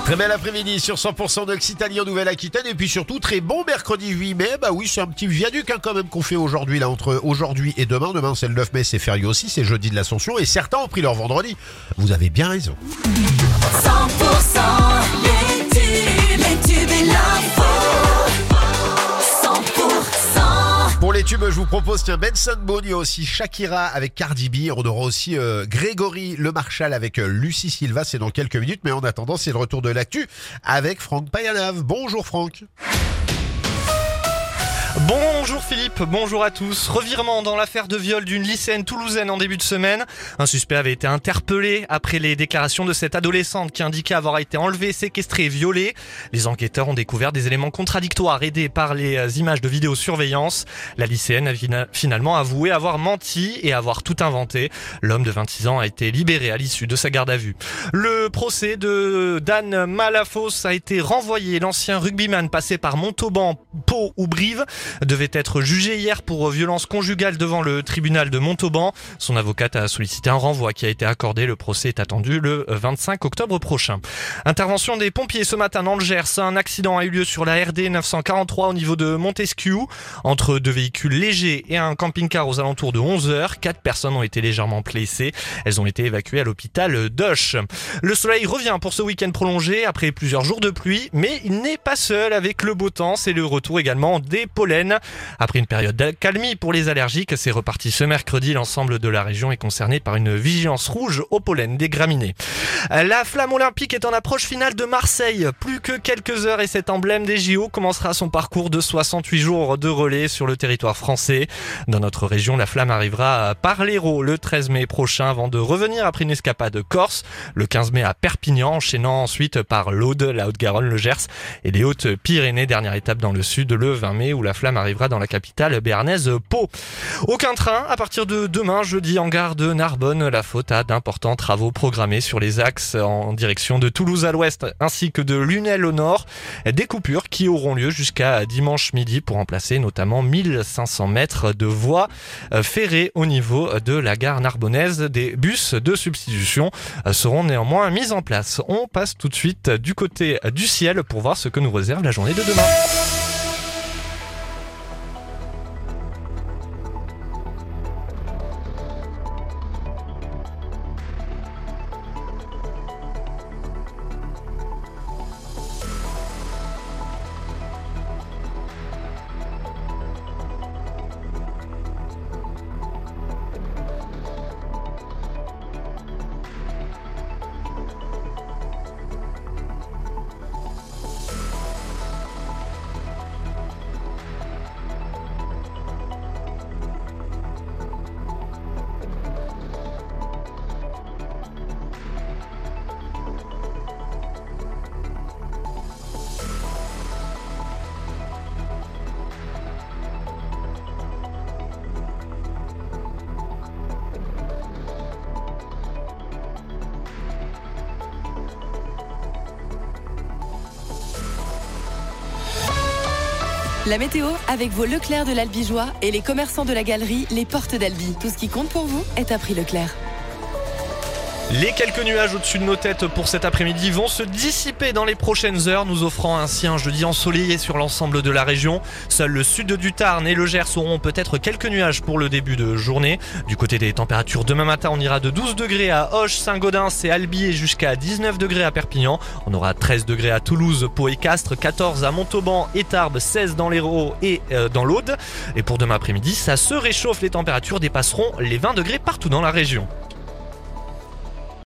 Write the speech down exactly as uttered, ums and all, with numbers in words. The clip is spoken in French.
Très bel après-midi sur cent pour cent d'Occitanie en Nouvelle-Aquitaine et puis surtout très bon mercredi huit mai. Bah oui, c'est un petit viaduc hein, quand même qu'on fait aujourd'hui là entre aujourd'hui et demain. Demain c'est le neuf mai, c'est férié aussi, c'est jeudi de l'Ascension et certains ont pris leur vendredi. Vous avez bien raison. cent pour cent les tubes, les tubes et l'info. cent pour cent. Pour les tubes, je vous propose tiens Benson Boone, il y a aussi Shakira avec Cardi B, on aura aussi euh, Grégory Le Marchal avec euh, Lucie Silva, c'est dans quelques minutes, mais en attendant c'est le retour de l'actu avec Franck Payanav. Bonjour Franck. Bonjour Philippe, bonjour à tous. Revirement dans l'affaire de viol d'une lycéenne toulousaine en début de semaine. Un suspect avait été interpellé après les déclarations de cette adolescente qui indiquait avoir été enlevée, séquestrée et violée. Les enquêteurs ont découvert des éléments contradictoires aidés par les images de vidéosurveillance. La lycéenne a finalement avoué avoir menti et avoir tout inventé. L'homme de vingt-six ans a été libéré à l'issue de sa garde à vue. Le procès de Dan Malafos a été renvoyé. L'ancien rugbyman passé par Montauban, Pau ou Brive devait être jugé hier pour violence conjugale devant le tribunal de Montauban. Son avocate a sollicité un renvoi qui a été accordé. Le procès est attendu le vingt-cinq octobre prochain. Intervention des pompiers ce matin dans le Gers. Un accident a eu lieu sur la R D neuf cent quarante-trois au niveau de Montesquieu entre deux véhicules légers et un camping-car aux alentours de onze heures. Quatre personnes ont été légèrement blessées. Elles ont été évacuées à l'hôpital d'Auch. Le soleil revient pour ce week-end prolongé après plusieurs jours de pluie, mais il n'est pas seul avec le beau temps. C'est le retour également des pollens. Après une période d'accalmie pour les allergiques, c'est reparti ce mercredi. L'ensemble de la région est concerné par une vigilance rouge au pollen des graminées. La flamme olympique est en approche finale de Marseille. Plus que quelques heures et cet emblème des J O commencera son parcours de soixante-huit jours de relais sur le territoire français. Dans notre région, la flamme arrivera par l'Hérault le treize mai prochain avant de revenir après une escapade corse le quinze mai à Perpignan, enchaînant ensuite par l'Aude, la Haute-Garonne, le Gers et les Hautes-Pyrénées. Dernière étape dans le sud le vingt mai où la flamme arrivera dans la capitale béarnaise Pau. Aucun train à partir de demain jeudi en gare de Narbonne, la faute à d'importants travaux programmés sur les axes en direction de Toulouse à l'ouest ainsi que de Lunel au nord. Des coupures qui auront lieu jusqu'à dimanche midi pour remplacer notamment mille cinq cents mètres de voies ferrées au niveau de la gare narbonnaise. Des bus de substitution seront néanmoins mis en place. On passe tout de suite du côté du ciel pour voir ce que nous réserve la journée de demain. La météo avec vos Leclerc de l'Albigeois et les commerçants de la galerie Les Portes d'Albi. Tout ce qui compte pour vous est à prix Leclerc. Les quelques nuages au-dessus de nos têtes pour cet après-midi vont se dissiper dans les prochaines heures, nous offrant ainsi un jeudi ensoleillé sur l'ensemble de la région. Seul le sud du Tarn et le Gers auront peut-être quelques nuages pour le début de journée. Du côté des températures, demain matin, on ira de douze degrés à Auch, Saint-Gaudens et Albi et jusqu'à dix-neuf degrés à Perpignan. On aura treize degrés à Toulouse, Pau et Castres, quatorze à Montauban et Tarbes, seize dans l'Hérault et euh, dans l'Aude. Et pour demain après-midi, ça se réchauffe, les températures dépasseront les vingt degrés partout dans la région.